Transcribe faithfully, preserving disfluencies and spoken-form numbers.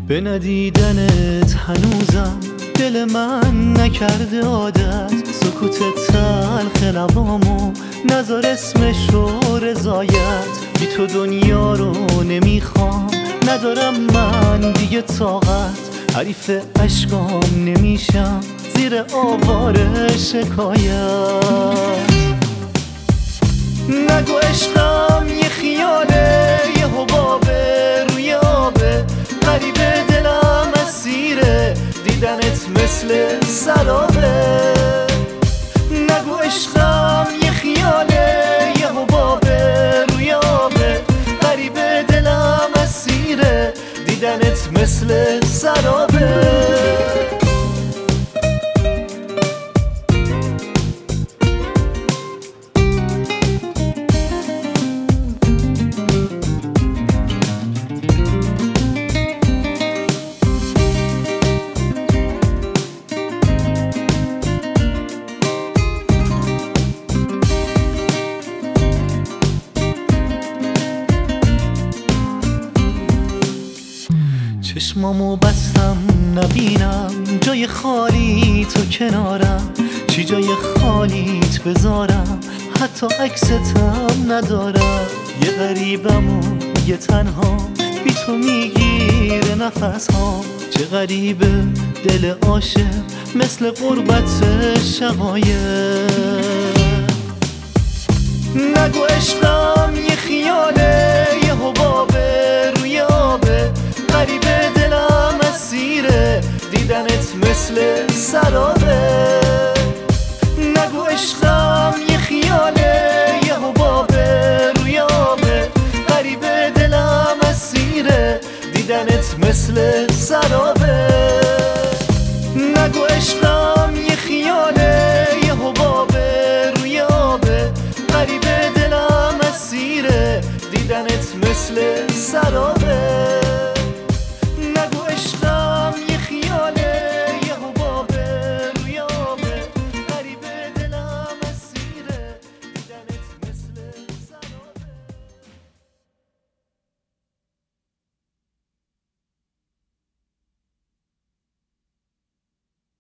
به ندیدنت هنوزم دل من نکرده عادت، سکوت تلخ لبامو نذار اسمشو رضایت. بی تو دنیا رو نمیخوام، ندارم من دیگه طاقت، حریف عشقام نمیشم زیر آوار شکایت. نگو عشقم یه خیاله، یه حبابه روی آبه، غریبه دلم اسیره، دیدنت مثل سرابه. نگو عشقم یه خیاله، یه حبابه روی آبه، غریبه دلم اسیره، دیدنت مثل سرابه. چشمامو بستم نبینم جای خالی تو کنارم، چی جای خالیت بذارم، حتی عکستم ندارم. یه غریبم و یه تنها، بی تو میگیره نفس ها، چه غریبه دل عاشق مثل غربت شقایق. نگو عشقم یه خیاله، یه حبابه روی آبه، غریبه دلم اسیره، دیدنت مثل سرابه. نگو عشقم یه خیاله، یه حبابه روی آبه، غریبه دلم اسیره، دیدنت مثل سرابه.